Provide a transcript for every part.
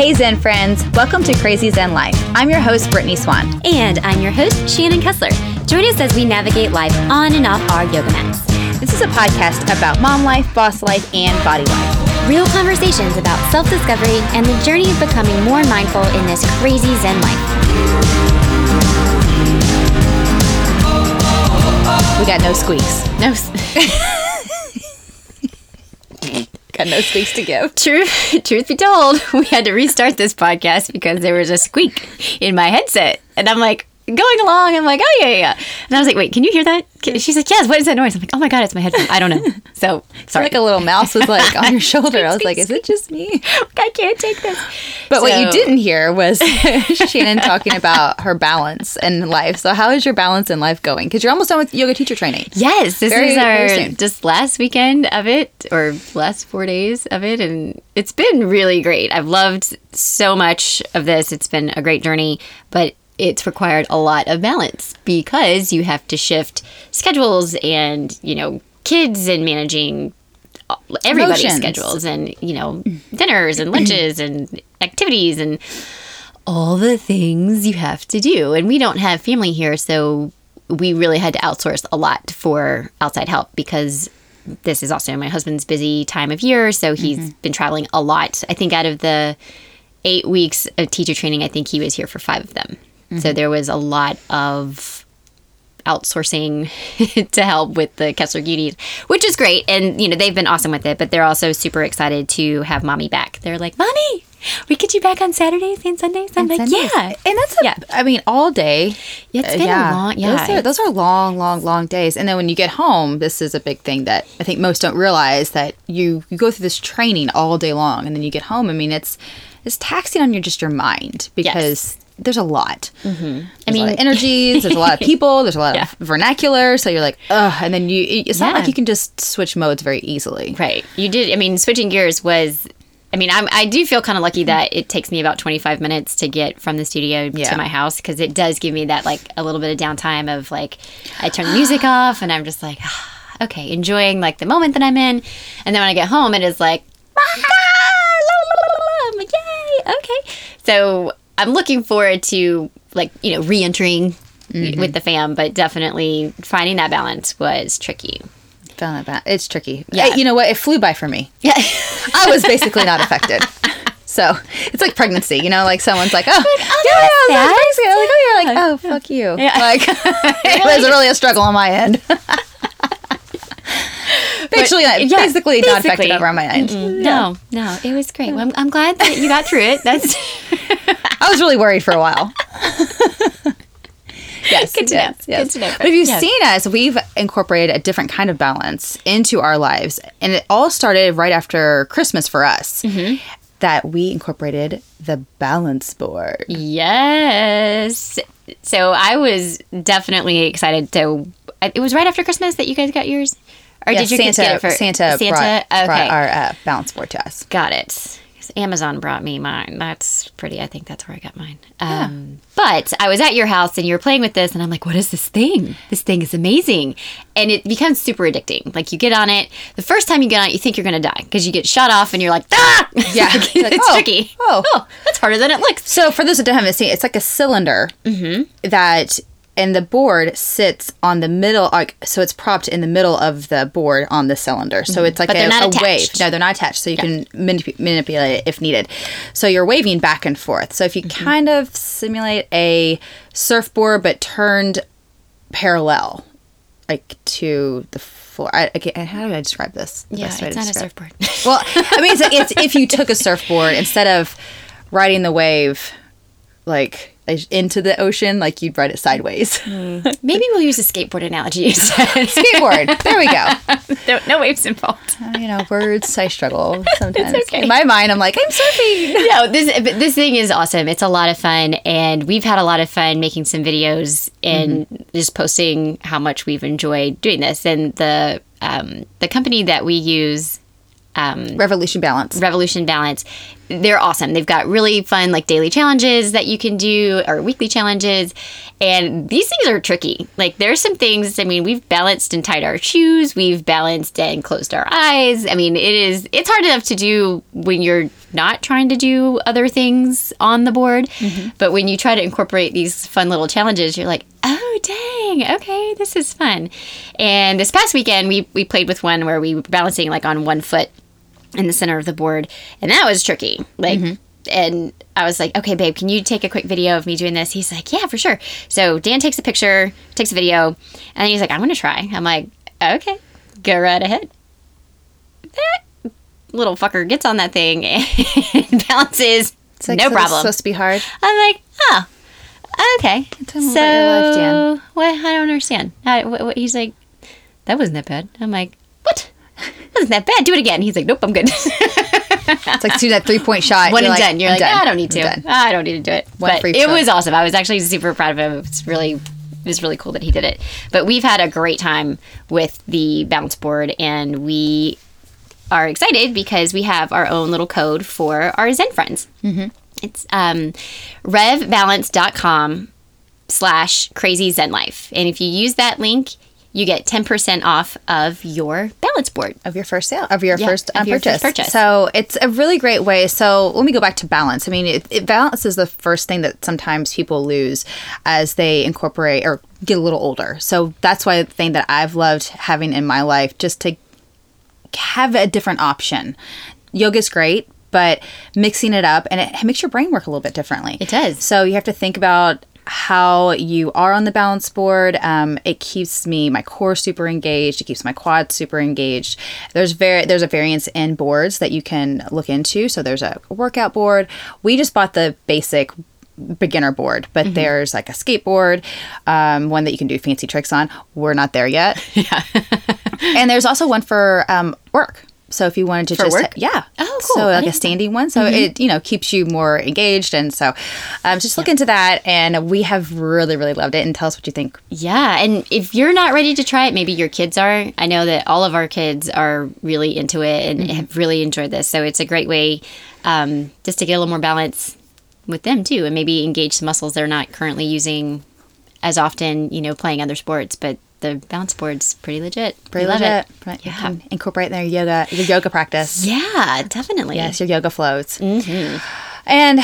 Hey Zen friends, welcome to Crazy Zen Life. I'm your host, Brittany Swan. And I'm your host, Shannon Kessler. Join us as we navigate life on and off our yoga mats. This is a podcast about mom life, boss life, and body life. Real conversations about self-discovery and the journey of becoming more mindful in this crazy Zen life. We got no squeaks. Got no squeaks to give. Truth be told, we had to restart this podcast because there was a squeak in my headset. And I'm like, going along, I'm like, oh, yeah. And I was like, wait, can you hear that? She's like, yes, what is that noise? I'm like, oh my God, it's my headphone. I don't know. So, sorry. Like a little mouse was like on your shoulder. I was like, is it just me? I can't take this. But what you didn't hear was Shannon talking about her balance in life. So how is your balance in life going? Because you're almost done with yoga teacher training. Yes, this is our just last weekend of it, or last 4 days of it. And it's been really great. I've loved so much of this. It's been a great journey, but it's required a lot of balance because you have to shift schedules and, kids and managing everybody's schedules and, dinners and lunches and activities and all the things you have to do. And we don't have family here, so we really had to outsource a lot for outside help because this is also my husband's busy time of year. So he's been traveling a lot. I think out of the 8 weeks of teacher training, I think he was here for 5 of them. So there was a lot of outsourcing to help with the Kessler Cuties, which is great. And, they've been awesome with it, but they're also super excited to have Mommy back. They're like, Mommy, we get you back on Saturdays and Sundays. I'm like, yeah. And that's all day. It's been a long, Those are long days. And then when you get home, this is a big thing that I think most don't realize, that you go through this training all day long and then you get home. I mean, it's taxing on your mind because there's a lot. Mm-hmm. There's a lot of energies. There's a lot of people. There's a lot of vernacular. So you're like, ugh. And then it's not like you can just switch modes very easily. Right. You did. I mean, switching gears was, I do feel kind of lucky that it takes me about 25 minutes to get from the studio to my house, because it does give me that a little bit of downtime of I turn the music off and I'm just like, okay, enjoying the moment that I'm in. And then when I get home, it is like, I'm like, yay. Okay. So I'm looking forward to re-entering with the fam, but definitely finding that balance was tricky. It's tricky. Yeah. You know what? It flew by for me. Yeah. I was basically not affected. So it's like pregnancy, someone's like, oh, oh, fuck you. Yeah. It was really a struggle on my end. Basically not affected over on my end. No, it was great. Well, I'm glad that you got through it. I was really worried for a while. Yes. Good to know. Yes. Good to know. But if you've seen us, we've incorporated a different kind of balance into our lives. And it all started right after Christmas for us. Mm-hmm. That we incorporated the balance board. Yes. So I was definitely excited it was right after Christmas that you guys got yours? Or did you get it for Santa brought our balance board to us. Got it. Amazon brought me mine. That's pretty. I think that's where I got mine. But I was at your house and you were playing with this and I'm like, what is this thing? This thing is amazing. And it becomes super addicting. You get on it. The first time you get on it, you think you're going to die because you get shot off and you're like, ah! Yeah. It's tricky. Oh, that's harder than it looks. So for those that haven't seen it, it's like a cylinder that... And the board sits on the middle, so it's propped in the middle of the board on the cylinder. So it's like a wave. No, they're not attached. So you can manipulate it if needed. So you're waving back and forth. So if you kind of simulate a surfboard but turned parallel, to the floor. How do I describe this? Yeah, it's not a surfboard. Well, it's if you took a surfboard, instead of riding the wave, into the ocean, you'd ride it sideways. Maybe we'll use a skateboard analogy instead. Skateboard. There we go. No waves involved. Words, I struggle sometimes. It's okay. In my mind, I'm like, I'm surfing. No, this thing is awesome. It's a lot of fun, and we've had a lot of fun making some videos and just posting how much we've enjoyed doing this. And the company that we use Revolution Balance. Revolution Balance. They're awesome. They've got really fun like daily challenges that you can do or weekly challenges. And these things are tricky. Like there's some things, I mean, we've balanced and tied our shoes. We've balanced and closed our eyes. I mean, it's hard enough to do when you're not trying to do other things on the board. Mm-hmm. But when you try to incorporate these fun little challenges, you're like, oh, dang, okay, this is fun. And this past weekend, we played with one where we were balancing like on one foot in the center of the board. And that was tricky. Like, mm-hmm. And I was like, okay, babe, can you take a quick video of me doing this? He's like, yeah, for sure. So Dan takes a picture, takes a video, and then he's like, I'm going to try. I'm like, okay, go right ahead. That little fucker gets on that thing and balances. It's like, no problem. It's supposed to be hard. I'm like, oh, okay. Tell me about your life, Dan. What? I don't understand. What? He's like, that wasn't that bad. I'm like, what? Wasn't that bad? Do it again. He's like, nope, I'm good. It's like do that 3-point shot. One and done. You're like, I don't need to. I don't need to do it. But it was awesome. I was actually super proud of him. It was really cool that he did it. But we've had a great time with the balance board, and we are excited because we have our own little code for our Zen friends. Mm-hmm. It's revbalance.com/crazyzenlife. And if you use that link, you get 10% off of your balance board. Of your first sale, of your first purchase. So it's a really great way. So let me go back to balance. I mean, balance is the first thing that sometimes people lose as they incorporate or get a little older. So that's why the thing that I've loved having in my life, just to have a different option. Yoga's great, but mixing it up, and it makes your brain work a little bit differently. It does. So you have to think about how you are on the balance board. It keeps my core super engaged. It keeps my quads super engaged. There's a variance in boards that you can look into. So there's a workout board. We just bought the basic beginner board, but mm-hmm. there's like a skateboard, one that you can do fancy tricks on. We're not there yet. Yeah. And there's also one for work. So if you wanted to work? Yeah. Oh, cool. So like a standing one. So mm-hmm. it, keeps you more engaged. And so just look into that. And we have really, really loved it. And tell us what you think. Yeah. And if you're not ready to try it, maybe your kids are. I know that all of our kids are really into it and mm-hmm. have really enjoyed this. So it's a great way just to get a little more balance with them too. And maybe engage some muscles they're not currently using as often, playing other sports. But the balance board's pretty legit. Pretty legit. Right. Yeah. You can incorporate in your yoga practice. Yeah, definitely. Yes, your yoga flows. Mm-hmm. And,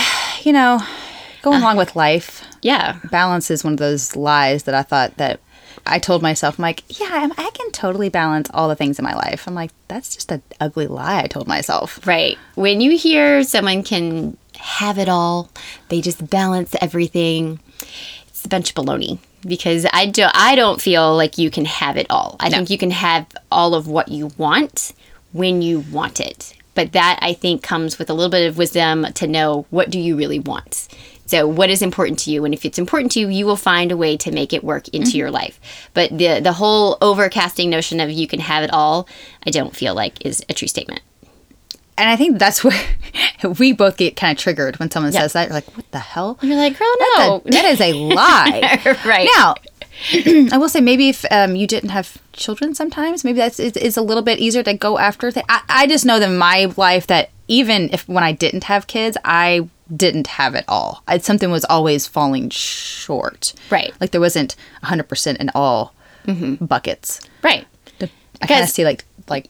going along with life. Yeah. Balance is one of those lies that I thought that I told myself. I'm like, yeah, I can totally balance all the things in my life. I'm like, that's just an ugly lie I told myself. Right. When you hear someone can have it all, they just balance everything, it's a bunch of baloney. Because I don't feel like you can have it all. I think you can have all of what you want when you want it. But that, I think, comes with a little bit of wisdom to know, what do you really want? So what is important to you? And if it's important to you, you will find a way to make it work into mm-hmm. your life. But the whole overcasting notion of you can have it all, I don't feel like is a true statement. And I think that's where we both get kind of triggered when someone says that. You're like, what the hell? You're like, girl, no. That is a lie. Right. Now, I will say maybe if you didn't have children sometimes, maybe it's a little bit easier to go after things. I just know that in my life that even when I didn't have kids, I didn't have it all. Something was always falling short. Right. Like there wasn't 100% in all mm-hmm. buckets. Right. I kind of see the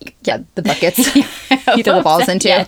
buckets you throw the balls into. Yes.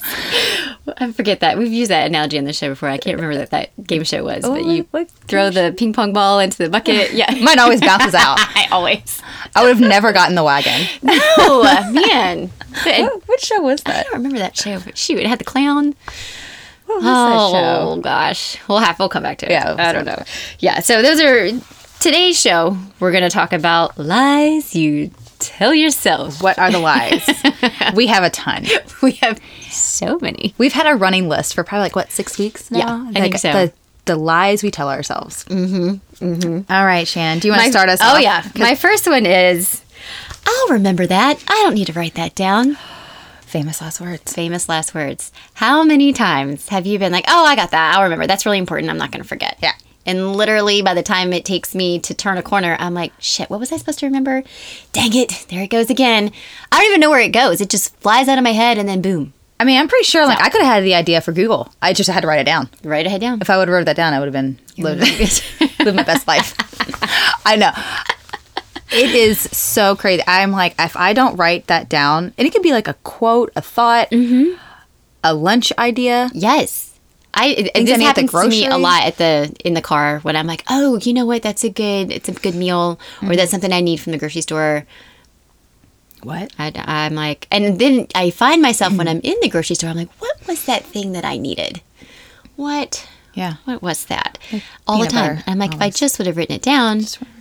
I forget that. We've used that analogy on the show before. I can't remember that game show was. But you throw the ping pong ball into the bucket. Yeah. Mine always bounces out. I would have never gotten the wagon. No, man. What show was that? I don't remember that show. But shoot, it had the clown. What was that show? Oh, gosh. We'll come back to it. Yeah. I don't know. Yeah, so those are... Today's show, we're going to talk about lies you tell yourself. What are the lies? We have a ton. We have so many. We've had a running list for probably 6 weeks now? Yeah, I think so. The lies we tell ourselves. Mm-hmm. Mm-hmm. All right, Shannon. Do you want to start us off? Oh, yeah. My first one is, I'll remember that. I don't need to write that down. Famous last words. Famous last words. How many times have you been like, oh, I got that. I'll remember. That's really important. I'm not going to forget. Yeah. And literally by the time it takes me to turn a corner, I'm like, shit, what was I supposed to remember? Dang it, there it goes again. I don't even know where it goes. It just flies out of my head and then boom. I mean, I'm pretty sure I could have had the idea for Google. I just had to write it down. Write it down. If I would have wrote that down, I would have been living my best life. I know. It is so crazy. I'm like, if I don't write that down, and it could be like a quote, a thought, a lunch idea. Yes. This happens to me a lot in the car when I'm like, oh, you know what? It's a good meal, or that's something I need from the grocery store. What? I'm like, and then I find myself when I'm in the grocery store, I'm like, what was that thing that I needed? What? Yeah. What was that? Like all the time. I'm like, if I just would have written it down.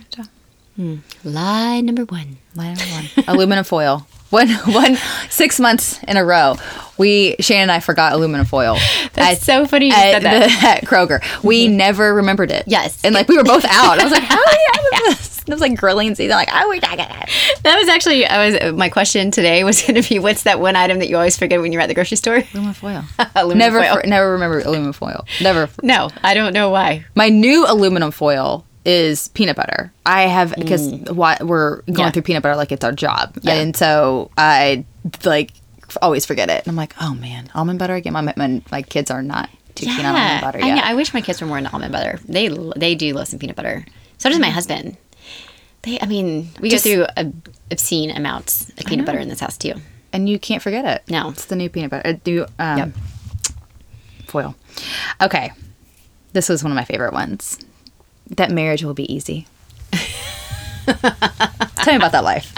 Lie number one. Aluminum foil. One 6 months in a row, Shannon and I forgot aluminum foil. That's so funny you said that. At Kroger. We never remembered it. Yes. And like we were both out. I was like, how are we out of this? It was like grilling season. Like, how are we not gonna have it? That was actually, my question today was going to be, what's that one item that you always forget when you're at the grocery store? Aluminum foil. Foil. Never remember aluminum foil. Never. No, I don't know why. My new aluminum foil is peanut butter. I have, because we're going through peanut butter like it's our job. Yeah. And so I like always forget it. And I'm like, oh man, almond butter again. My kids are not too keen on almond butter yet. I know. I wish my kids were more into almond butter. They do love some peanut butter. So does my husband. We go through obscene amounts of peanut butter in this house too. And you can't forget it. No. It's the new peanut butter. Foil. Okay. This was one of my favorite ones. That marriage will be easy. Tell me about that life.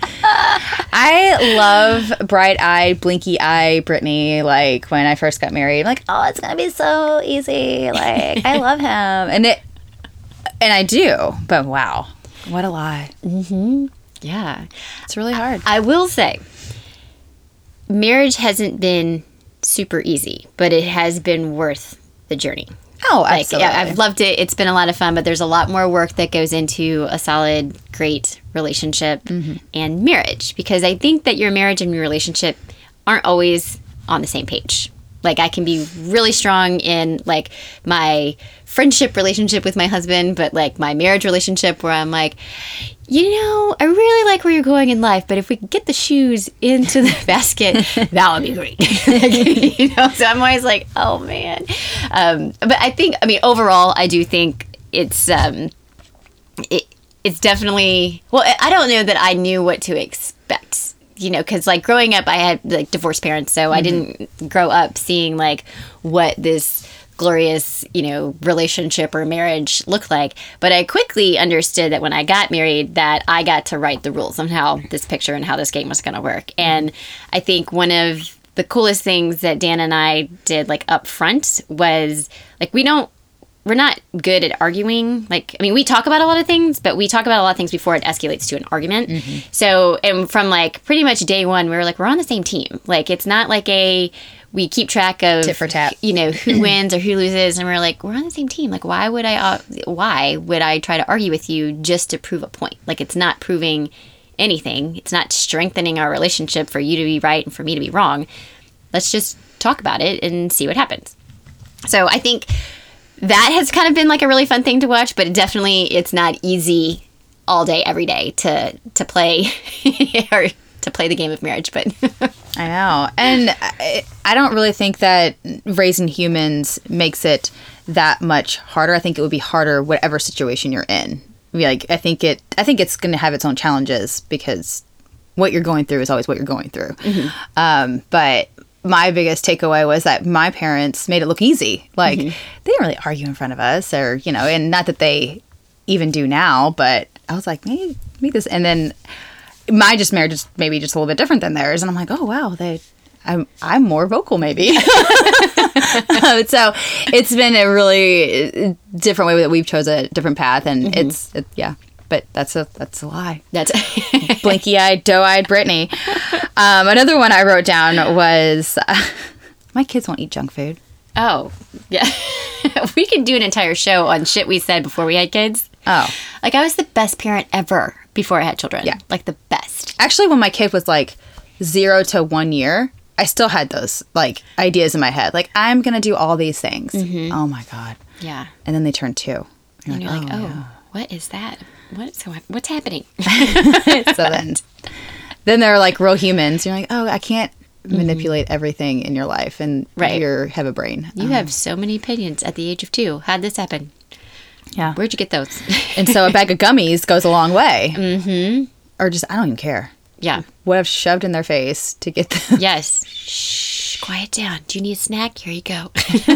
I love bright-eyed, blinky-eyed Brittany. Like, when I first got married, I'm like, oh, it's going to be so easy. Like, I love him. And I do. But wow. What a lie. Mm-hmm. Yeah. It's really hard. I will say, marriage hasn't been super easy, but it has been worth the journey. Oh, absolutely. Yeah, I've loved it. It's been a lot of fun, but there's a lot more work that goes into a solid, great relationship and marriage, because I think that your marriage and your relationship aren't always on the same page. Like, I can be really strong in, like, my friendship relationship with my husband, but, like, my marriage relationship where I'm like, you know, I really like where you're going in life, but if we could get the shoes into the basket, that would be great. You know, so I'm always like, oh, man. But overall, I do think it's definitely, well, I don't know that I knew what to expect. You know, because like growing up, I had like divorced parents, so I didn't grow up seeing like what this glorious, you know, relationship or marriage looked like. But I quickly understood that when I got married, that I got to write the rules on how this picture and how this game was going to work. And I think one of the coolest things that Dan and I did like up front was like we're not good at arguing. Like, I mean, we talk about a lot of things, but we talk about a lot of things before it escalates to an argument. So, and from like pretty much day one, we were like, we're on the same team. Like, it's not like we keep track of tit for tat, you know, who wins or who loses. And we're like, we're on the same team. Like, why would I try to argue with you just to prove a point? Like, it's not proving anything. It's not strengthening our relationship for you to be right and for me to be wrong. Let's just talk about it and see what happens. So I think that has kind of been like a really fun thing to watch, but it's not easy all day, every day to play or to play the game of marriage. But I know. And I don't really think that raising humans makes it that much harder. I think it would be harder whatever situation you're in. Like, I think it's going to have its own challenges because what you're going through is always what you're going through. But my biggest takeaway was that my parents made it look easy. Like, they didn't really argue in front of us, or, you know, and not that they even do now, but I was like, maybe this. And then my marriage is maybe just a little bit different than theirs. And I'm like, oh, wow, I'm more vocal maybe. So it's been a really different way that we've chose a different path. And yeah. But that's a lie. That's blinky-eyed, doe-eyed Brittany. Another one I wrote down was my kids won't eat junk food. Oh, yeah. We could do an entire show on shit we said before we had kids. Oh. Like, I was the best parent ever before I had children. Yeah. Like, the best. Actually, when my kid was like 0 to 1 year, I still had those like ideas in my head. Like, I'm going to do all these things. Mm-hmm. Oh my God. Yeah. And then they turn 2. And you're like, yeah. What is that? What's happening? So then they're like real humans. You're like, oh, I can't manipulate everything in your life, and you have a brain. You have so many opinions at the age of 2. How'd this happen? Yeah. Where'd you get those? And so a bag of gummies goes a long way. Mm-hmm. Or just, I don't even care. Yeah. What I've shoved in their face to get them. Yes. Shh, quiet down. Do you need a snack? Here you go.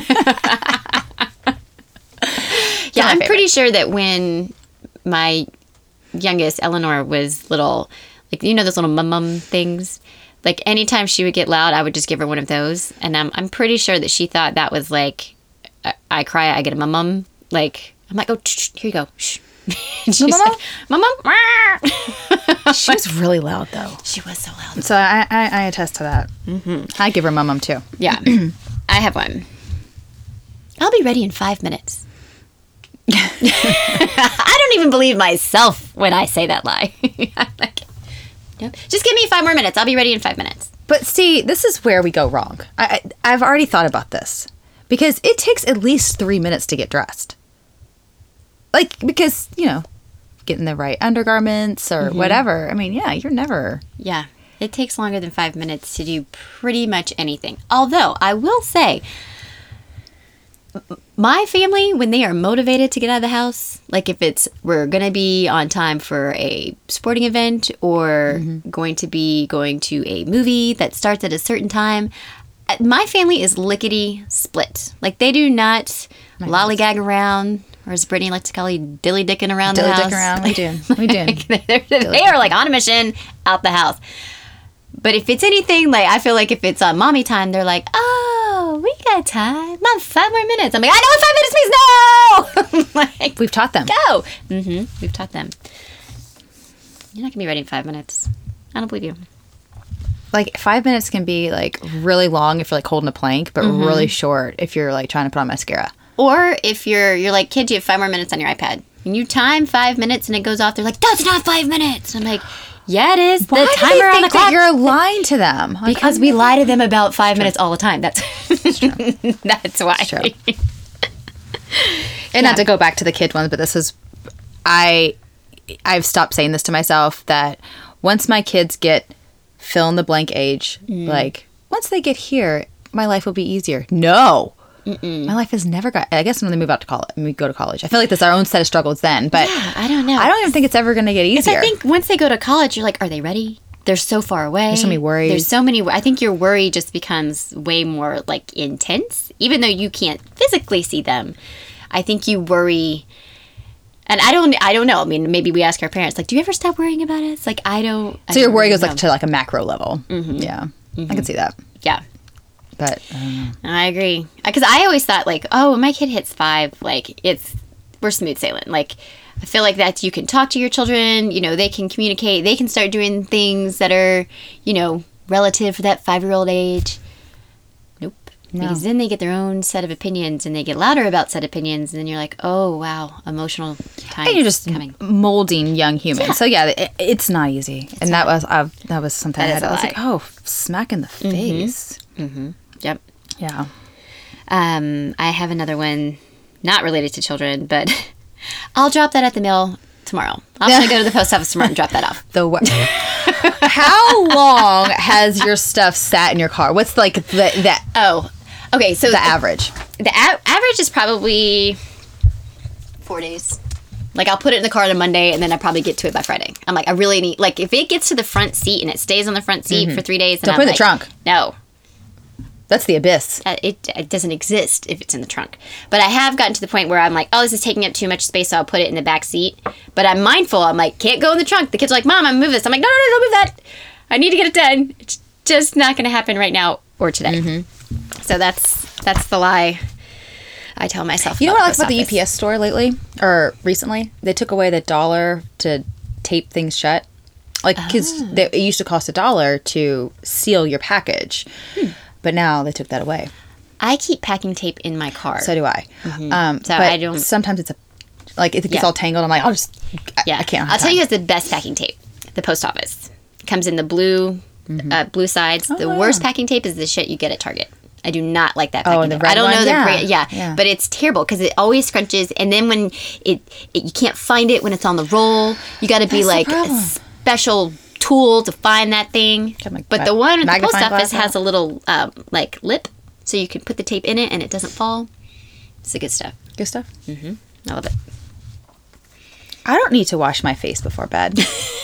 Yeah, I'm pretty sure that when my youngest, Eleanor, was little, like, you know those little mum things? Like, anytime she would get loud, I would just give her one of those. And I'm pretty sure that she thought that was like, I cry, I get a mum. Like, I'm like, oh, here you go. Shh. She's like, mum. She was really loud, though. She was so loud. So I attest to that. Mm-hmm. I give her mum too. Yeah. I have one. I'll be ready in 5 minutes. I don't even believe myself when I say that lie. I'm like, nope. Just give me 5 more minutes. I'll be ready in 5 minutes. But see, this is where we go wrong. I've already thought about this. Because it takes at least 3 minutes to get dressed. Like, because, getting the right undergarments or whatever. I mean, yeah, you're never... Yeah. It takes longer than 5 minutes to do pretty much anything. Although, I will say... My family, when they are motivated to get out of the house, like if we're going to be on time for a sporting event or going to a movie that starts at a certain time, my family is lickety split. Like, they do not lollygag around, or as Brittany likes to call it, dilly-dicking around the house. Dilly-dick around, we do. They are like on a mission out the house. But if it's anything, like, I feel like if it's on mommy time, they're like, oh, we got time. Mom, 5 more minutes. I'm like, I know, 5 minutes means no! Like, we've taught them. Go! We've taught them. You're not going to be ready in 5 minutes. I don't believe you. Like, 5 minutes can be, like, really long if you're, like, holding a plank, but really short if you're, like, trying to put on mascara. Or if you're like, kid, you have 5 more minutes on your iPad. And you time 5 minutes and it goes off, they're like, that's not 5 minutes. I'm like... Yeah, it is. Why the timer on the clock. That you're lying to them? Like, because we lie to them about 5 minutes all the time. That's that's why. True. And not to go back to the kid ones, but this is, I've stopped saying this to myself, that once my kids get fill in the blank age, like, once they get here, my life will be easier. No. My life has never got... I guess when they move out to college, when we go to college, I feel like there's our own set of struggles then. But yeah, I don't know. I don't even think it's ever going to get easier. I think once they go to college, you're like, are they ready? They're so far away. There's so many worries. I think your worry just becomes way more like intense, even though you can't physically see them. I think you worry, and I don't know. I mean, maybe we ask our parents, like, do you ever stop worrying about us? Like, I don't. So your worry goes like to like a macro level. Yeah, I can see that. Yeah. But I agree, because I always thought, like, oh, when my kid hits 5, like, we're smooth sailing. Like, I feel like that you can talk to your children, they can communicate, they can start doing things that are, relative for that 5-year-old age. Nope. No. Because then they get their own set of opinions, and they get louder about said opinions, and then you're like, oh, wow, emotional time. And you're just molding young humans. Yeah. So yeah, it's not easy. And that was something I was like, oh, smack in the face. Yep. Yeah. I have another one, not related to children, but I'll drop that at the mail tomorrow. I'm going to go to the post office tomorrow and drop that off. How long has your stuff sat in your car? What's like the Oh, okay. So the average. The average is probably 4 days. Like, I'll put it in the car on a Monday, and then I probably get to it by Friday. I'm like, I really need, like, if it gets to the front seat and it stays on the front seat for 3 days, then don't put it in the trunk. No. That's the abyss. It doesn't exist if it's in the trunk. But I have gotten to the point where I'm like, oh, this is taking up too much space, so I'll put it in the back seat. But I'm mindful. I'm like, can't go in the trunk. The kids are like, Mom, I'm going to move this. I'm like, no, don't move that. I need to get it done. It's just not going to happen right now or today. So that's the lie I tell myself. You know what I like about the UPS store lately? Or recently? They took away the $1 to tape things shut. Like, because it used to cost $1 to seal your package. But now they took that away. I keep packing tape in my car. So do I. So I don't. Sometimes it's if it gets all tangled, I'm like, I can't. I'll tell you, it's the best packing tape. The post office. It comes in the blue blue sides. The worst packing tape is the shit you get at Target. I do not like that packing tape. I don't know the brand. Yeah, but it's terrible because it always scrunches, and then when it you can't find it when it's on the roll. You got to be like a special tool to find that thing. But the one at the post office has a little like lip, so you can put the tape in it and it doesn't fall. It's the good stuff. Good stuff. Mm-hmm. I love it. I don't need to wash my face before bed.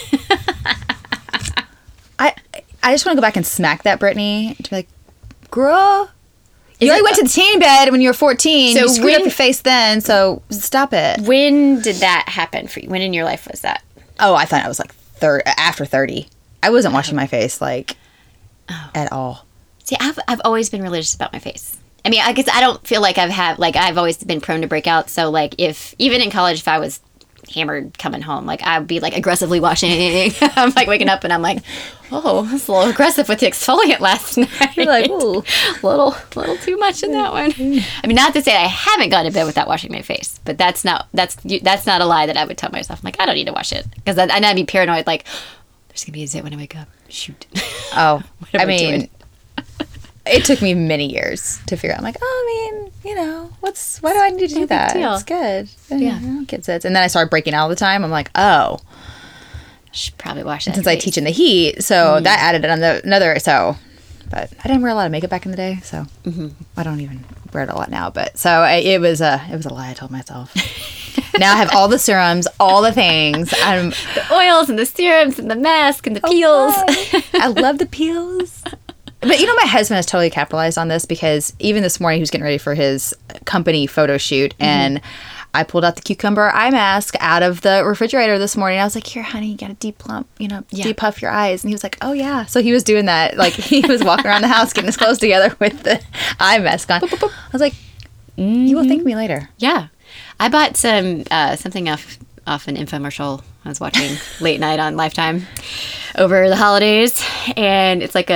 I just want to go back and smack that Brittany to be like, girl, you only went to the teen bed when you were 14. So you screwed up your face then, so stop it. When did that happen for you? When in your life was that? Oh, I thought I was like after 30. I wasn't washing my face like at all. See, I've always been religious about my face. I mean, I guess I don't feel like I've always been prone to breakouts. So like even in college, if I was hammered coming home, like I'd be like aggressively washing. I'm like waking up and I'm like, oh, it's a little aggressive with the exfoliant last night. You're like, ooh, little too much in that one. I mean, not to say I haven't gone to bed without washing my face, but that's not a lie that I would tell myself. I'm like, I don't need to wash it because I'd be paranoid. Like, there's gonna be a zit when I wake up. Shoot. Oh, I mean, it took me many years to figure out. I'm like, oh, I mean, you know, why do I need to do that? It's good. Yeah. I don't get zits. And then I started breaking out all the time. I'm like, oh. Should probably wash that. Since I teach in the heat, so that added another, but I didn't wear a lot of makeup back in the day, so I don't even wear it a lot now. But so it was a lie I told myself. Now I have all the serums, all the things. The oils and the serums and the mask and the peels. I love the peels. But you know, my husband has totally capitalized on this because even this morning he was getting ready for his company photo shoot and I pulled out the cucumber eye mask out of the refrigerator this morning. I was like, here, honey, you got to depuff your eyes. And he was like, oh, yeah. So he was doing that. Like, he was walking around the house getting his clothes together with the eye mask on. I was like, you will thank me later. Yeah. I bought something off an infomercial I was watching late night on Lifetime over the holidays. And it's like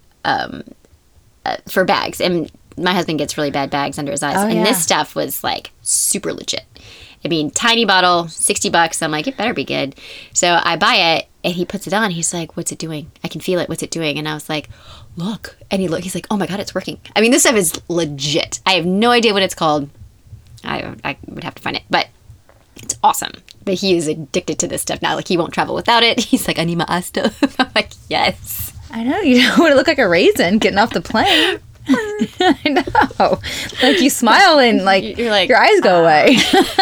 for bags. And my husband gets really bad bags under his eyes. And this stuff was like super legit. I mean, tiny bottle, $60. I'm like, it better be good. So I buy it and he puts it on. He's like, what's it doing? I can feel it. What's it doing? And I was like, look. And he's like, oh my God, it's working. I mean, this stuff is legit. I have no idea what it's called. I would have to find it, but it's awesome. But he is addicted to this stuff now. Like, he won't travel without it. He's like, I need my eye stuff. I'm like, yes. I know. You don't want to look like a raisin getting off the plane. I know. Like, you smile and like, you're like, your eyes go away.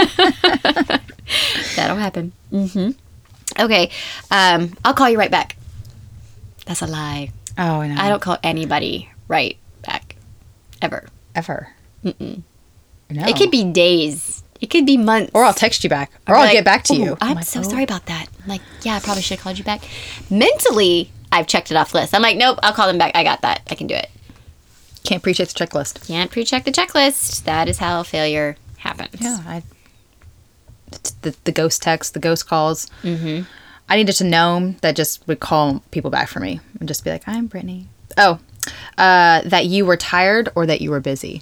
That'll happen. Okay. I'll call you right back. That's a lie. Oh, I know. I don't call anybody right back. Ever. Mm-mm. No. It could be days. It could be months. Or I'll text you back. Or I'll get back to you. I'm so sorry about that. I'm like, yeah, I probably should have called you back. Mentally, I've checked it off the list. I'm like, nope, I'll call them back. I got that. I can do it. Can't pre-check the checklist. Can't pre-check the checklist. That is how failure happens. Yeah. The ghost text, the ghost calls. I needed to know that just would call people back for me and just be like, I'm Brittany. Oh, that you were tired or that you were busy.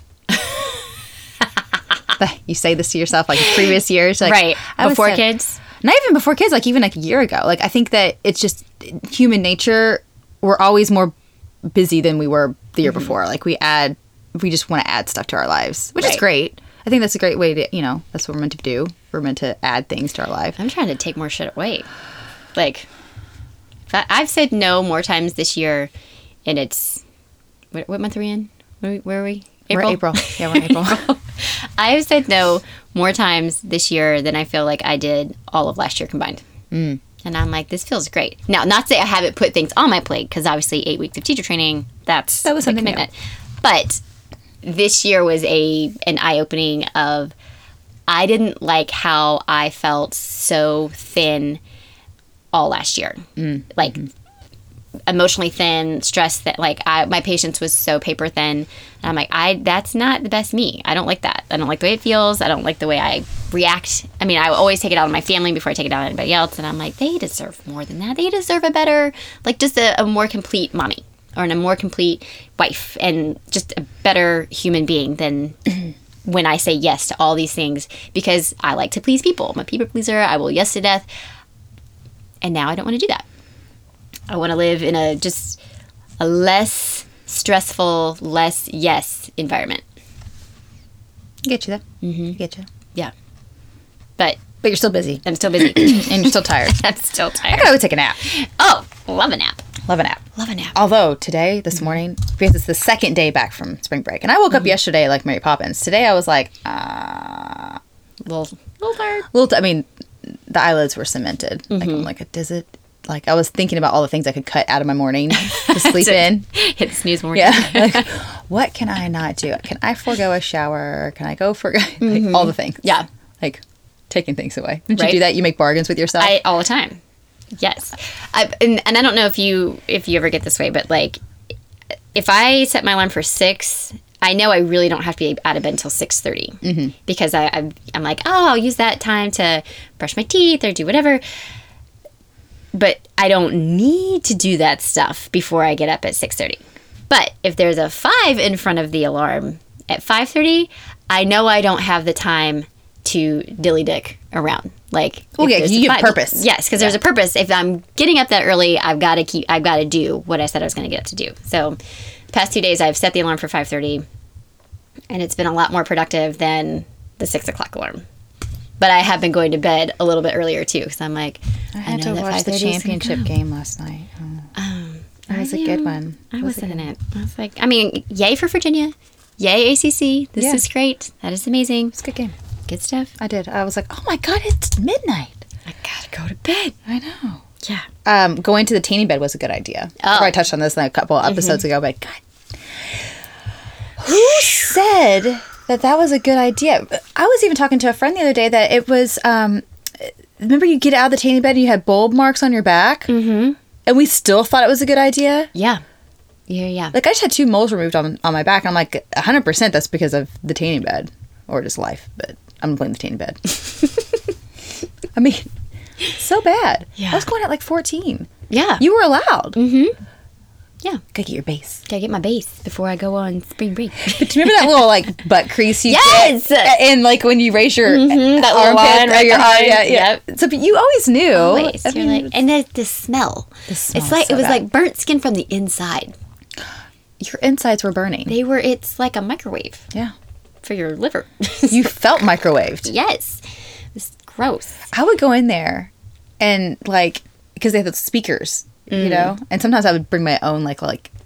You say this to yourself like previous years. Like, right. Before kids? Not even before kids, like even like a year ago. Like, I think that it's just human nature. We're always more busy than we were the year before. Like, we just want to add stuff to our lives, which is great. I think that's a great way to, that's what we're meant to do. We're meant to add things to our life. I'm trying to take more shit away. Like, I've said no more times this year, and it's, what month are we in? Where are we? April? We're April. Yeah, we're in April. I have said no more times this year than I feel like I did all of last year combined. And I'm like, this feels great. Now, not to say I haven't put things on my plate, because obviously 8 weeks of teacher training, that was a commitment. New. But this year was an eye-opening of, I didn't like how I felt so thin all last year. Like, emotionally thin, stressed, that like my patience was so paper thin. And I'm like, that's not the best me. I don't like that. I don't like the way it feels. I don't like the way I react. I mean, I always take it out on my family before I take it out on anybody else. And I'm like, they deserve more than that. They deserve a better, like, just a more complete mommy or a more complete wife and just a better human being than when I say yes to all these things, because I like to please people. I'm a people pleaser. I will yes to death. And now I don't want to do that. I want to live in a less stressful, less yes environment. Get you there. Get you. Yeah. But you're still busy. I'm still busy. And you're still tired. I'm still tired. I could always take a nap. Oh, love a nap. Love a nap. Love a nap. Although this morning, because it's the second day back from spring break, and I woke up yesterday like Mary Poppins. Today I was like, a little tired. I mean, the eyelids were cemented. Like I'm like, does it? Like I was thinking about all the things I could cut out of my morning to sleep in. Hit snooze more. Yeah. Like, what can I not do? Can I forego a shower? Can I go for like, all the things? Yeah. Like taking things away. Did you do that? You make bargains with yourself? All the time. Yes. And I don't know if you ever get this way, but like if I set my alarm for 6, I know I really don't have to be out of bed until 6:30 because I'm like, oh, I'll use that time to brush my teeth or do whatever. But I don't need to do that stuff before I get up at 6:30. But if there's a 5 in front of the alarm at 5:30, I know I don't have the time to dilly-dick around. Like, you have purpose. Yes, because there's a purpose. If I'm getting up that early, I've got to do what I said I was going to get up to do. So, the past 2 days, I've set the alarm for 5:30, and it's been a lot more productive than the 6 o'clock alarm. But I have been going to bed a little bit earlier too, because I'm like, I had to watch the championship game last night. That was a good one. I was in it. I was like, I mean, yay for Virginia, yay ACC. This is great. That is amazing. It's a good game. Good stuff. I did. I was like, oh my god, it's midnight. I gotta go to bed. I know. Yeah. Going to the tanning bed was a good idea. Oh. I touched on this in a couple episodes ago, but God, who said that was a good idea? I was even talking to a friend the other day that it was. Remember, you get out of the tanning bed and you had bulb marks on your back, and we still thought it was a good idea. Yeah. Yeah. Like I just had 2 moles removed on my back, and I'm like, 100% that's because of the tanning bed or just life, but I'm gonna blame the tanning bed. I mean, so bad. Yeah. I was going at like 14. Yeah. You were allowed. Yeah. Gotta get your base. Gotta get my base before I go on spring break. But do you remember that little like butt crease you yes! get? And like when you raise your that armpit or your arm, yeah. Yep. So but you always knew. Always. You're like, and the smell. It's like, it was like burnt skin from the inside. Your insides were burning. It's like a microwave. Yeah. For your liver. You felt microwaved. Yes. It's gross. I would go in there and like, because they have the speakers, you know, and sometimes I would bring my own like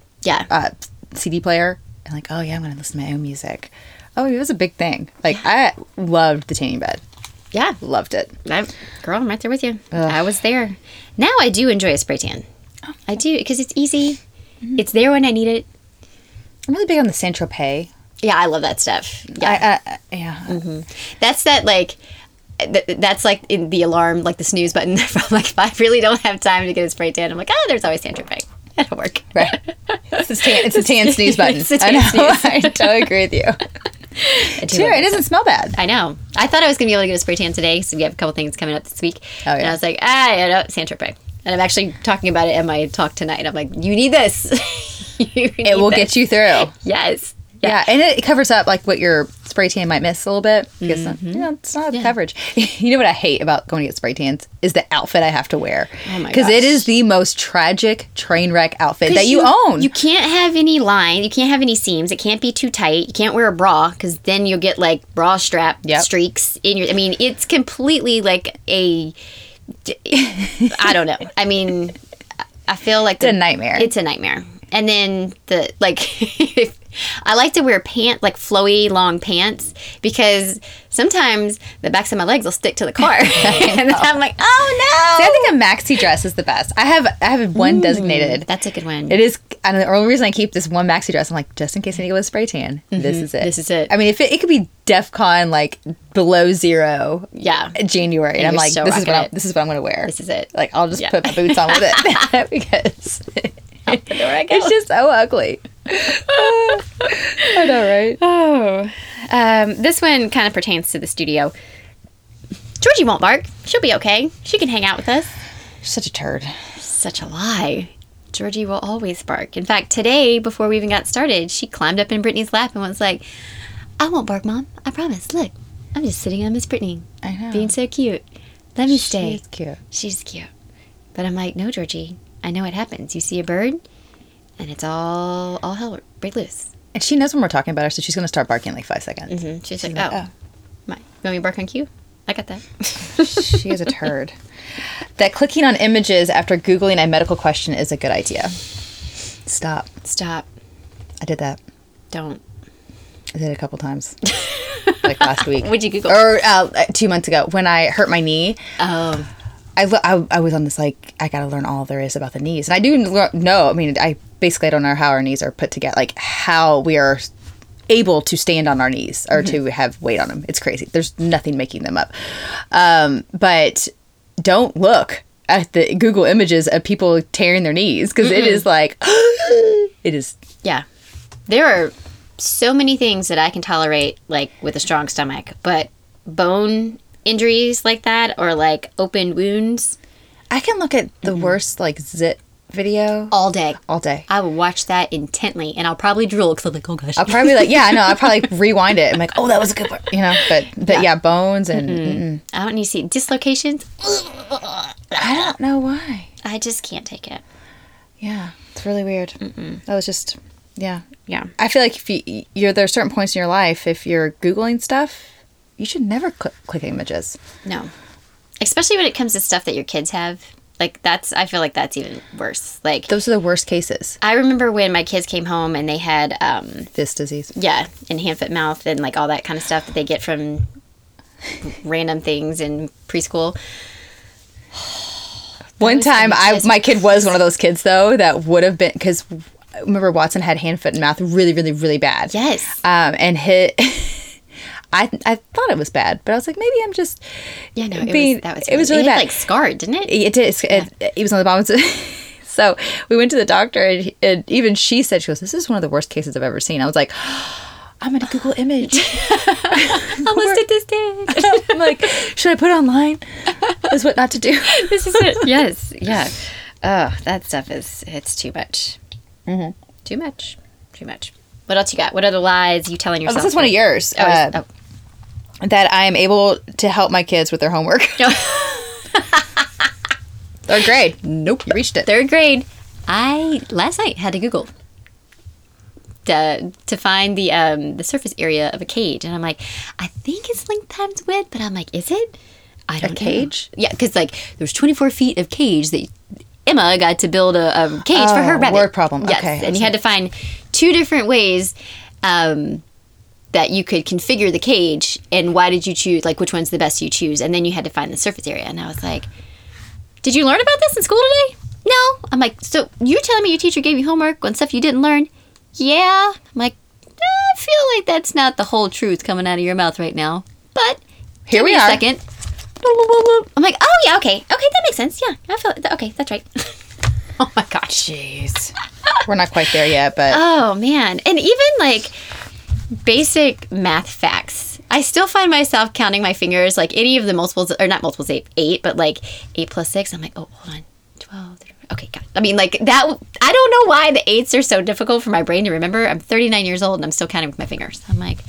CD player and like, oh yeah, I'm going to listen to my own music. Oh, it was a big thing. Like I loved the tanning bed. Yeah. Loved it. Girl, I'm right there with you. Ugh. I was there. Now I do enjoy a spray tan. Oh. I do, because it's easy. It's there when I need it. I'm really big on the Saint Tropez. Yeah, I love that stuff. Yeah. Yeah. That's that, like, that's like in the alarm, like the snooze button. From like, if I really don't have time to get a spray tan, I'm like, there's always Saint Tropez. That'll work. Right. It's a tan snooze button. It's a tan snooze. I totally agree with you. It doesn't smell bad. I know. I thought I was going to be able to get a spray tan today, so we have a couple things coming up this week. Oh, yeah. And I was like, Saint Tropez. And I'm actually talking about it in my talk tonight. I'm like, you need this. It will get you through. Yes. Yeah, and it covers up like what your spray tan might miss a little bit because it's not coverage. You know what I hate about going to get spray tans is the outfit I have to wear. Oh my gosh. Because it is the most tragic train wreck outfit that you own. You can't have any line. You can't have any seams. It can't be too tight. You can't wear a bra because then you'll get like bra strap streaks in your. I mean, it's completely like a. I don't know. I mean, I feel like it's a nightmare. It's a nightmare. And then I like to wear flowy long pants because sometimes the backs of my legs will stick to the car. And I'm like, oh no. See, I think a maxi dress is the best. I have one designated. That's a good one. It is. And the only reason I keep this one maxi dress, I'm like, just in case I need to go with a spray tan, this is it. This is it. I mean, if it could be DEFCON like below 0 January. And I'm like, this is what I'm going to wear. This is it. Like, I'll just put my boots on with it because out the door I go. It's just so ugly. I know, right? Oh. This one kind of pertains to the studio. Georgie won't bark. She'll be okay. She can hang out with us. Such a turd. Such a lie. Georgie will always bark. In fact, today, before we even got started, she climbed up in Brittany's lap and was like, I won't bark, Mom. I promise. Look, I'm just sitting on Miss Brittany. I know. Being so cute. Let me stay. She's cute. She's cute. But I'm like, no, Georgie. I know it happens. You see a bird, and it's all hell break loose. And she knows when we're talking about her, so she's going to start barking in like 5 seconds. Mm-hmm. She's like, oh. You want me to bark on cue? I got that. She is a turd. That clicking on images after Googling a medical question is a good idea. Stop. I did that. Don't. I did it a couple times. Like last week. What'd you Google? Or 2 months ago when I hurt my knee. Oh. I was on this, like, I got to learn all there is about the knees. And I do know, I mean, I don't know how our knees are put together, like how we are able to stand on our knees or to have weight on them. It's crazy. There's nothing making them up. But don't look at the Google images of people tearing their knees because it is like, it is. Yeah. There are so many things that I can tolerate, like with a strong stomach, but bone injuries like that or like open wounds. I can look at the worst like zit video all day. I will watch that intently and I'll probably drool because I'm like, oh gosh. I'll probably like, yeah, I know. I'll probably rewind it. I'm like, oh, that was a good one, you know. But yeah, bones and I don't need to see dislocations. I don't know why. I just can't take it. Yeah, it's really weird. That was just yeah. I feel like if there are certain points in your life, if you're Googling stuff, you should never click images. No, especially when it comes to stuff that your kids have. Like I feel like that's even worse. Like those are the worst cases. I remember when my kids came home and they had fist disease. Yeah, and hand, foot, mouth, and like all that kind of stuff that they get from random things in preschool. One time, my kid was one of those kids though that would have been because I remember Watson had hand, foot, and mouth really, really, really bad. Yes. And hit. I thought it was bad, but I was like, maybe I'm just. Yeah, no, it was really bad. Like scarred, didn't it? It did. It was on the bottom. So we went to the doctor, and even she said, she goes, "This is one of the worst cases I've ever seen." I was like, I'm gonna Google image. How statistic. I'm like, should I put it online? That's what not to do. This is it. Yes. Yeah. Oh, that stuff it's too much. Too much. What else you got? What other lies you telling yourself? This is one of yours. That I am able to help my kids with their homework. Third grade. Nope. You reached it. Third grade. I last night had to Google to find the surface area of a cage, and I'm like, I think it's length times width, but I'm like, is it? I don't know. Cage? Yeah, because like there's 24 feet of cage that Emma got to build a cage for her rabbit. Word problem. Yes, okay. And you had to find 2 different ways that you could configure the cage, and why did you choose, like which one's the best you choose, and then you had to find the surface area. And I was like, did you learn about this in school today? No. I'm like, so you're telling me your teacher gave you homework on stuff you didn't learn? Yeah. I'm like, I feel like that's not the whole truth coming out of your mouth right now. But here we are. A second. I'm like, oh yeah, okay, that makes sense. Yeah, I feel okay. That's right. Oh my gosh. Jeez. We're not quite there yet, but oh man, and even like basic math facts, I still find myself counting my fingers, like any of the multiples, or not multiples, 8, but like 8 plus 6. I'm like, oh, hold on, 12. 13. Okay, got it. I mean, like that. I don't know why the 8s are so difficult for my brain to remember. I'm 39 years old and I'm still counting with my fingers. I'm like,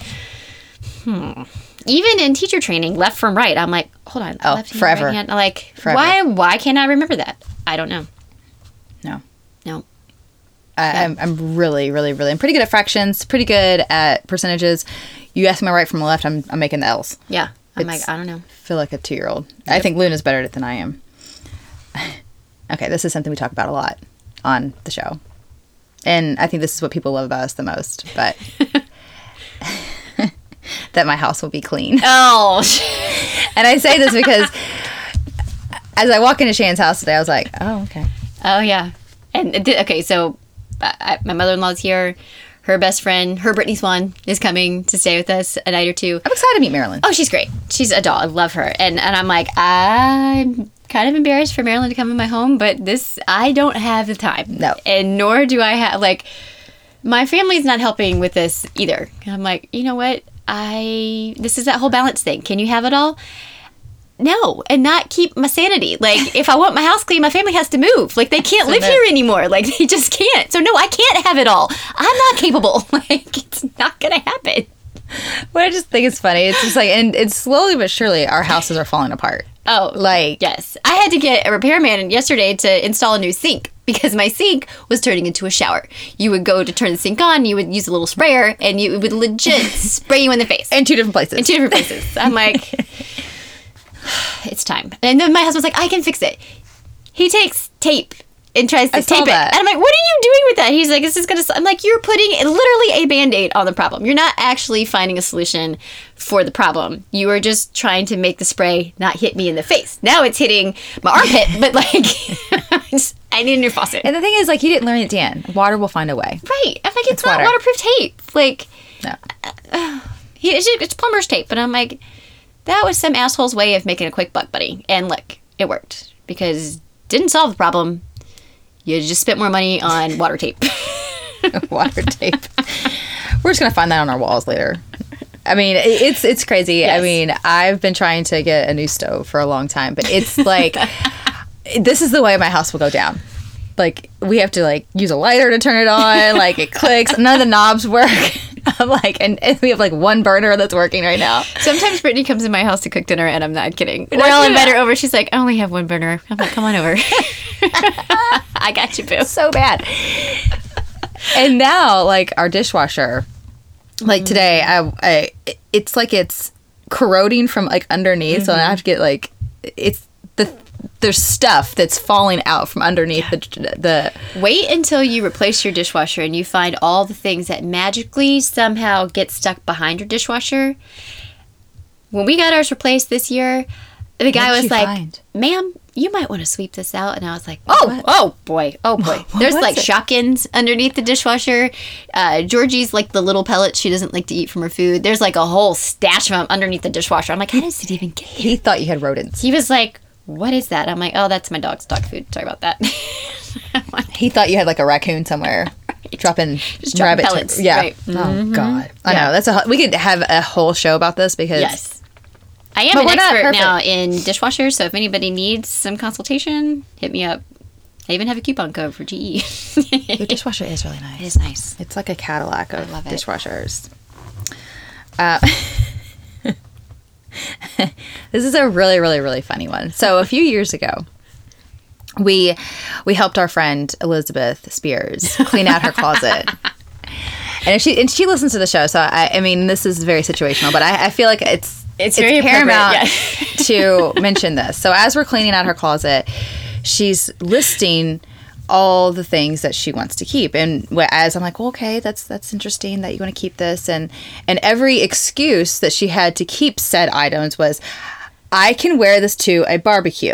Even in teacher training, left from right, I'm like, hold on, left hand, forever. Right hand. Like, forever. Why can't I remember that? I don't know. No. I'm really, really, really. I'm pretty good at fractions. Pretty good at percentages. You ask me right from the left, I'm making the L's. Yeah, I'm like, I don't know. Feel like a 2-year-old. Yep. I think Luna's better at it than I am. Okay, this is something we talk about a lot on the show, and I think this is what people love about us the most. But that my house will be clean. Oh, and I say this because as I walk into Shane's house today, I was like, oh, okay. Oh yeah, and okay, so my mother-in-law's here. Her best friend, her Brittany Swan, is coming to stay with us a night or two. I'm excited to meet Marilyn. Oh, she's great. She's a doll. I love her. And I'm like, I'm kind of embarrassed for Marilyn to come in my home, but I don't have the time. No. And nor do I have, like, my family's not helping with this either. And I'm like, you know what? This is that whole balance thing. Can you have it all? No, and not keep my sanity. Like, if I want my house clean, my family has to move. Like, they can't live here anymore. Like, they just can't. So, no, I can't have it all. I'm not capable. Like, it's not going to happen. What I just think is funny, it's just like, and it's slowly but surely, our houses are falling apart. Oh, like, yes. I had to get a repairman yesterday to install a new sink because my sink was turning into a shower. You would go to turn the sink on, you would use a little sprayer, and it would legit spray you in the face. In 2 different places. In 2 different places. I'm like, it's time. And then my husband's like, I can fix it. He takes tape and tries to tape it. And I'm like, what are you doing with that? He's like, this is going to... I'm like, you're putting literally a Band-Aid on the problem. You're not actually finding a solution for the problem. You are just trying to make the spray not hit me in the face. Now it's hitting my armpit, but like, I need a new faucet. And the thing is, like, he didn't learn it, Dan. Water will find a way. Right. I'm like, it's not waterproof tape. Like, no. It's plumber's tape. But I'm like, that was some asshole's way of making a quick buck, buddy. And look, it worked. Because it didn't solve the problem. You just spent more money on water tape. Water tape. We're just going to find that on our walls later. I mean, it's crazy. Yes. I mean, I've been trying to get a new stove for a long time, but it's like, this is the way my house will go down. Like, we have to, like, use a lighter to turn it on. Like, it clicks. None of the knobs work. I'm like, and we have, like, one burner that's working right now. Sometimes Brittany comes in my house to cook dinner, and I'm not kidding. We're all invited over. She's like, I only have one burner. I'm like, come on over. I got you, boo. So bad. And now, like, our dishwasher, like, today, I it's like it's corroding from, like, underneath. So I have to get, like, there's stuff that's falling out from underneath the... Wait until you replace your dishwasher and you find all the things that magically somehow get stuck behind your dishwasher. When we got ours replaced this year, the guy was like, ma'am, you might want to sweep this out. And I was like, oh boy. There's like Shopkins underneath the dishwasher. Georgie's like the little pellets she doesn't like to eat from her food. There's like a whole stash of them underneath the dishwasher. I'm like, how does it even get here? He thought you had rodents. He was like, what is that? I'm like, oh, that's my dog's dog food. Sorry about that. He thought you had like a raccoon somewhere. Dropping rabbit pellets. Yeah. Right. Oh God. I know. We could have a whole show about this because yes. I am an expert now in dishwashers, so if anybody needs some consultation, hit me up. I even have a coupon code for GE. Your dishwasher is really nice. It is nice. It's like a Cadillac of dishwashers. This is a really, really, really funny one. So a few years ago, we helped our friend Elizabeth Spears clean out her closet. And she listens to the show, so I mean, this is very situational, but I feel like it's very paramount to mention this. So as we're cleaning out her closet, she's listing all the things that she wants to keep, and as I'm like, well, okay, that's interesting that you want to keep this, and every excuse that she had to keep said items was, I can wear this to a barbecue.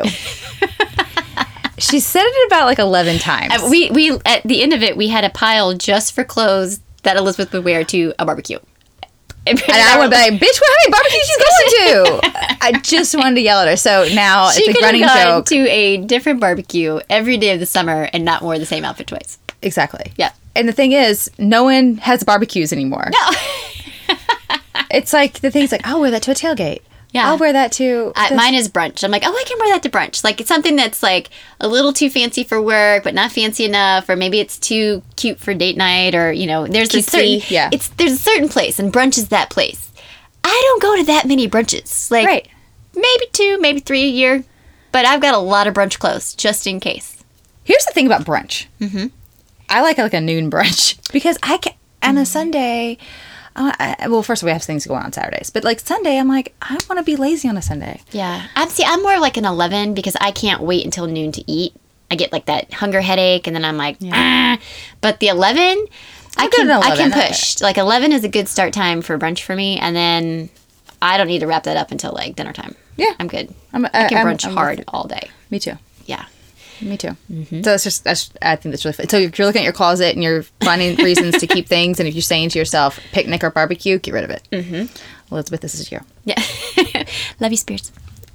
She said it about like 11 times. We at the end of it, we had a pile just for clothes that Elizabeth would wear to a barbecue. And I would be like, bitch, how many barbecues she's going to? I just wanted to yell at her. So now it's a running joke. She could have gone to a different barbecue every day of the summer and not wear the same outfit twice. Exactly. Yeah. And the thing is, no one has barbecues anymore. No. It's like, the thing's like, I'll wear that to a tailgate. Yeah. I'll wear that to... mine is brunch. I'm like, oh, I can wear that to brunch. Like, it's something that's like a little too fancy for work, but not fancy enough, or maybe it's too cute for date night, or, you know, there's a certain place, and brunch is that place. I don't go to that many brunches. Like, right. Maybe 2, maybe 3 a year, but I've got a lot of brunch clothes, just in case. Here's the thing about brunch. Mm-hmm. I like a noon brunch, because I can, on a Sunday... well, first of all, we have things going on Saturdays. But, like, Sunday, I'm like, I want to be lazy on a Sunday. Yeah. I'm more like an 11 because I can't wait until noon to eat. I get, like, that hunger headache, and then I'm like, ah. But the 11, I can push. Like, 11 is a good start time for brunch for me, and then I don't need to wrap that up until, like, dinner time. Yeah. I'm good. I can brunch hard all day. Me too. Yeah. Me too. Mm-hmm. So I think that's really fun. So if you're looking at your closet and you're finding reasons to keep things, and if you're saying to yourself, picnic or barbecue, get rid of it. Mm-hmm. Elizabeth, this is you. Yeah. Love you, Spears.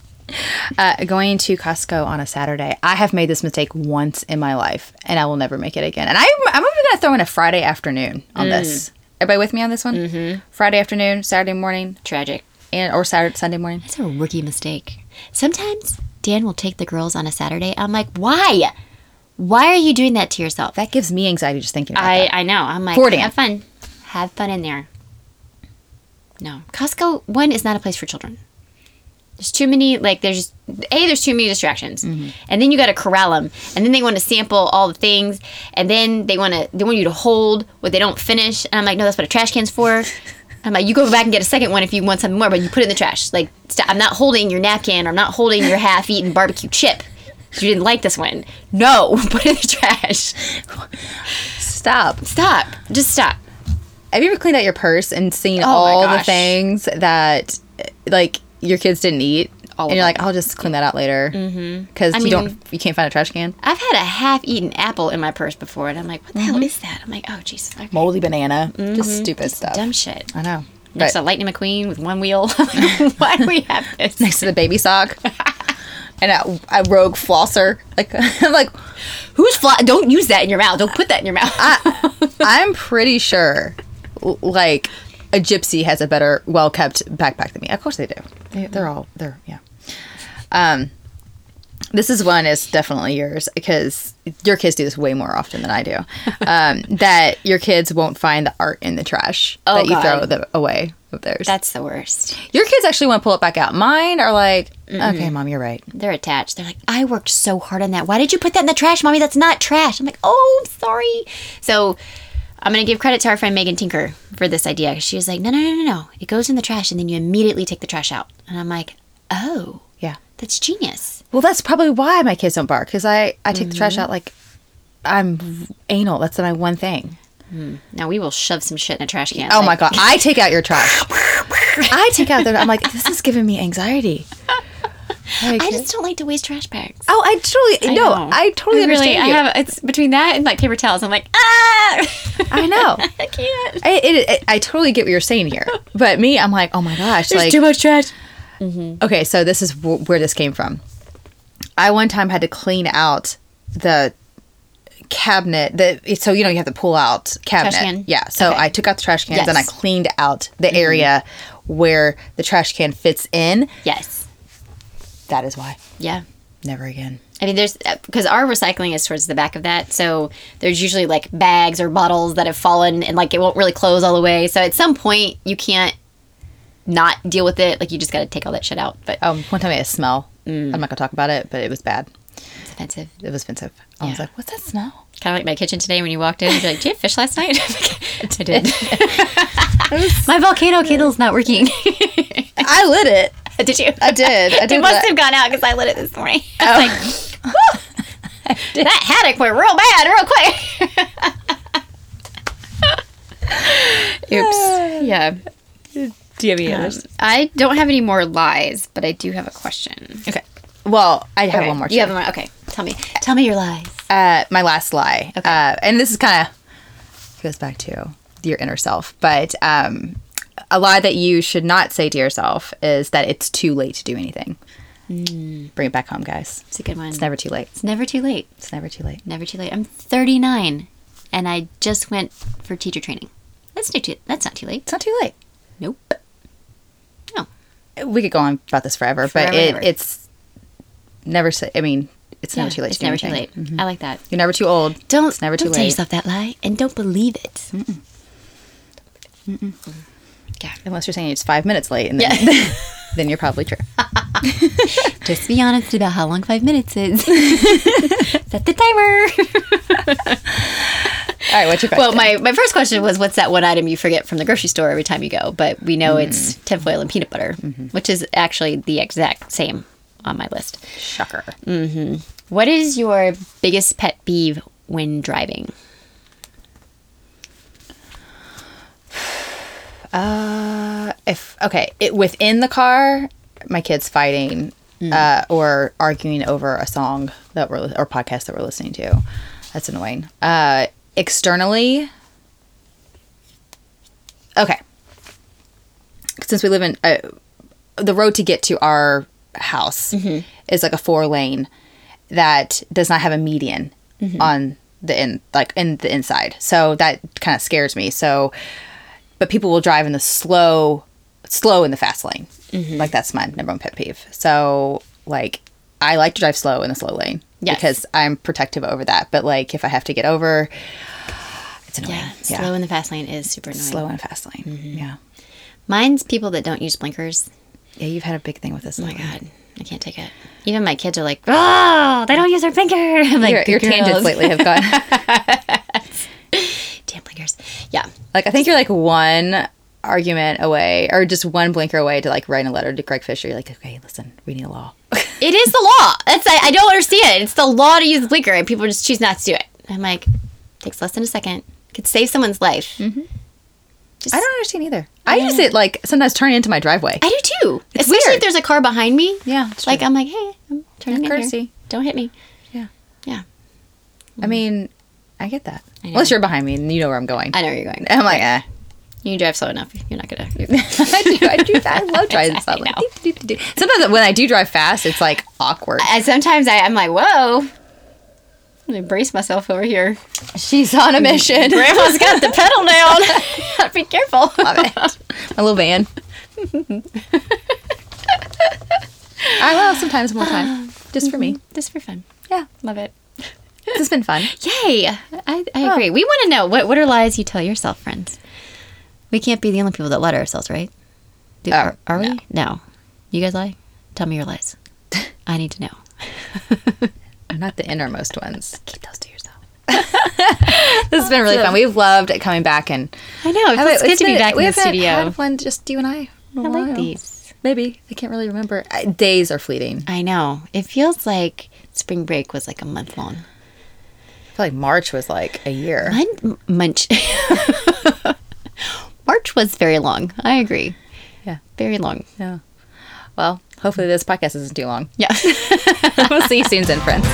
Going to Costco on a Saturday. I have made this mistake once in my life, and I will never make it again. And I'm even going to throw in a Friday afternoon on this. Everybody with me on this one? Mm-hmm. Friday afternoon, Saturday morning. Tragic. Or Sunday morning. That's a rookie mistake. Sometimes Dan will take the girls on a Saturday. I'm like, why? Why are you doing that to yourself? That gives me anxiety just thinking about that. I know. I'm like, have fun. Have fun in there. No. Costco, one, is not a place for children. There's too many, like, there's too many distractions. Mm-hmm. And then you got to corral them. And then they want to sample all the things. And then they want you to hold what they don't finish. And I'm like, no, that's what a trash can's for. I'm like, you go back and get a second one if you want something more, but you put it in the trash. Like, stop. I'm not holding your napkin, or I'm not holding your half-eaten barbecue chip. You didn't like this one. No, put it in the trash. Stop. Just stop. Have you ever cleaned out your purse and seen all the things that, like, your kids didn't eat? And you're like, I'll just clean that out later. Because you can't find a trash can. I've had a half-eaten apple in my purse before, and I'm like, what the hell is that? I'm like, oh, Jesus. Okay. Moldy banana. Just stupid stuff. Dumb shit. I know. Next to Lightning McQueen with one wheel. Why do we have this? Next to the baby sock. And a rogue flosser. Like, I'm like, who's don't use that in your mouth. Don't put that in your mouth. I'm pretty sure, like, a gypsy has a better, well-kept backpack than me. Of course they do. They're yeah. This one is definitely yours, because your kids do this way more often than I do. That your kids won't find the art in the trash that you throw away of theirs. That's the worst. Your kids actually want to pull it back out. Mine are like, okay, Mom, you're right. They're attached. They're like, I worked so hard on that. Why did you put that in the trash, Mommy? That's not trash. I'm like, oh, I'm sorry. So I'm going to give credit to our friend Megan Tinker for this idea. She was like, no. It goes in the trash, and then you immediately take the trash out. And I'm like, oh. Yeah. That's genius. Well, that's probably why my kids don't bark, because I take the trash out like I'm anal. That's my one thing. Now we will shove some shit in a trash can. Oh, my God. I take out your trash. I take out I'm like, this is giving me anxiety. I just don't like to waste trash bags. Oh, I totally understand you. It's between that and like paper towels. I'm like, ah! I know. I can't. I totally get what you're saying here. But me, I'm like, oh my gosh. There's too much trash. Okay, so this is where this came from. I one time had to clean out the cabinet. So, you have the pull out cabinet. Trash can? Yeah, so I took out the trash cans and I cleaned out the area where the trash can fits in. Yes. That is why. Yeah. Never again. I mean, because our recycling is towards the back of that, so there's usually like bags or bottles that have fallen and like it won't really close all the way. So at some point you can't not deal with it. Like you just got to take all that shit out. But one time I had a smell. I'm not gonna talk about it, but it was bad. It's offensive. It was offensive. I was like, what's that smell? Kind of like my kitchen today when you walked in. You're like, did you have fish last night? I did. My volcano candle's not working. I lit it. Did you? I did. It must have gone out because I lit it this morning. I was like, that haddock went real bad real quick. Oops. Yeah. Do you have any others? I don't have any more lies, but I do have a question. Okay. Well, I have one more. You have one more? Okay. Tell me your lies. My last lie. Okay. And this is kind of goes back to your inner self, but a lie that you should not say to yourself is that it's too late to do anything. Bring it back home, guys. It's a good one. It's never too late. It's never too late. It's never too late. Never too late. I'm 39, and I just went for teacher training. That's not too late. It's not too late. Nope. No. We could go on about this forever, but it's never. It's never too late. It's never too late. Mm-hmm. I like that. You're never too old. It's never too late. Don't tell yourself that lie, and don't believe it. Mm-mm. Mm-mm. Yeah. Unless you're saying it's 5 minutes late, and then, then you're probably true. Just be honest about how long 5 minutes is. Set the timer. All right, what's your question? Well, my first question was, what's that one item you forget from the grocery store every time you go? But we know it's tinfoil and peanut butter, which is actually the exact same on my list. Shocker. Mm-hmm. What is your biggest pet peeve when driving? Within the car, my kids fighting or arguing over a song or podcast that we're listening to. That's annoying. Externally, okay. Since we live in the road to get to our house is like a 4-lane that does not have a median on in the inside. So that kind of scares me. So, but people will drive in the slow in the fast lane. Like that's my number one pet peeve. So like I like to drive slow in the slow lane because I'm protective over that. But like if I have to get over, it's annoying. Yeah, slow in the fast lane is super annoying. Slow in the fast lane. Yeah. Mine's people that don't use blinkers. Yeah, you've had a big thing with this. Oh my God. I can't take it. Even my kids are like, oh, they don't use their blinker. I'm like, your tangents lately have gone. Damn blinkers. Yeah. Like, I think you're like one argument away, or just one blinker away to like writing a letter to Greg Fisher. You're like, okay, listen, we need a law. It is the law. I don't understand. It's the law to use the blinker, and people just choose not to do it. I'm like, takes less than a second. Could save someone's life. Mm-hmm. I don't understand either. I use it like sometimes turning into my driveway. I do too. It's especially weird. If there's a car behind me. Yeah. Like I'm like, hey, I'm turning in courtesy. Here. Don't hit me. Yeah. Yeah. I mean, I get that. Unless you're behind me and you know where I'm going. I know where you're going. I'm like, eh. You drive slow enough. You're not gonna. I do. I love driving slow. Like, sometimes when I do drive fast, it's like awkward. And sometimes I'm like, whoa. I'm gonna brace myself over here. She's on a mission. Grandma's got the pedal down. Gotta be careful. Love it. My little van. I will sometimes more time. Just for me. Just for fun. Yeah. Love it. This has been fun. Yay. I agree. We want to know, what are lies you tell yourself, friends? We can't be the only people that lie to ourselves, right? Are we? No. You guys lie? Tell me your lies. I need to know. Not the innermost ones. Keep those to yourself. This has been really fun. We've loved coming back, and I know it's good to be back in the studio. We haven't had one, just you and I. I like these. Maybe I can't really remember. Days are fleeting. I know. It feels like spring break was like a month long. I feel like March was like a year. March was very long. I agree. Yeah, very long. Yeah. Well, hopefully this podcast isn't too long. Yeah. We'll see you soon then, friends.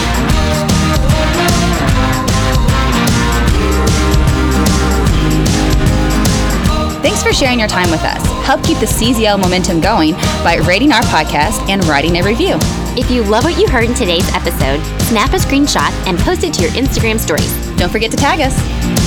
Thanks for sharing your time with us. Help keep the CZL momentum going by rating our podcast and writing a review. If you love what you heard in today's episode, snap a screenshot and post it to your Instagram stories. Don't forget to tag us.